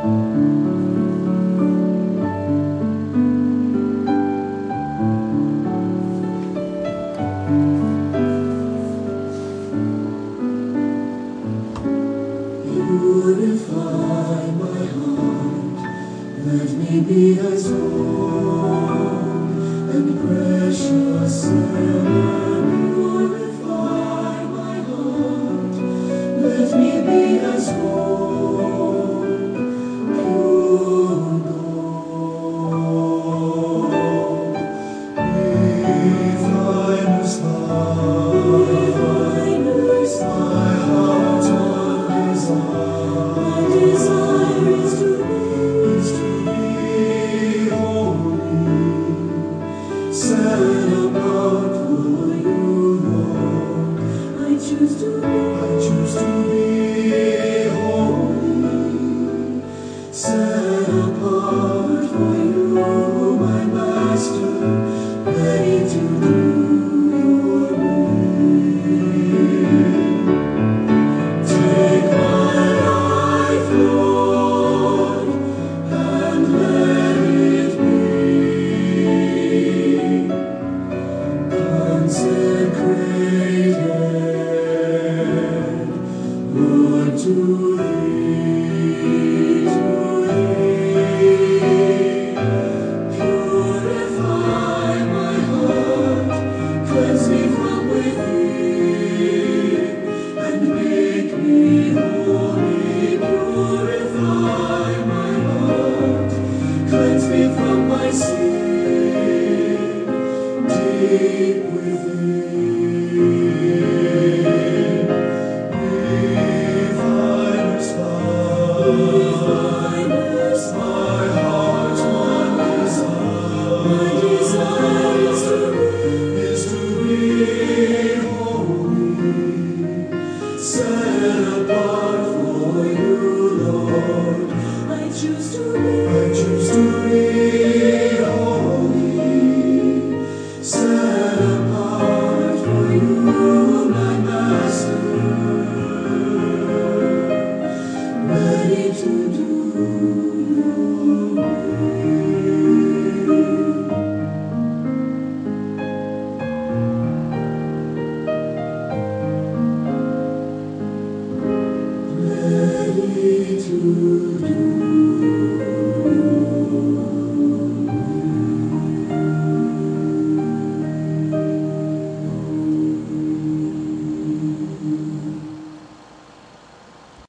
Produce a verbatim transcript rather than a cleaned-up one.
Purify my heart, let me be as gold and precious ever. Purify my heart, let me be as gold, pure gold. Refiner's fire, my heart's one desire. My desire is to be, is to be holy, set apart for you, Lord. I choose to be, I choose to be holy, set apart for you, my Master, ready to do your will. Take my life, Lord, and let it be consecrated, Lord, to Thee, to Thee. Purify my heart, cleanse me from within, and make me holy. Purify my heart, cleanse me from my sin, deep within. Refiner's fire, my heart's one desire. My desire is to be, is to be holy, set apart for you, Lord. I choose to be, I choose to be holy, set apart for you, my Master, ready to do your will. Ready to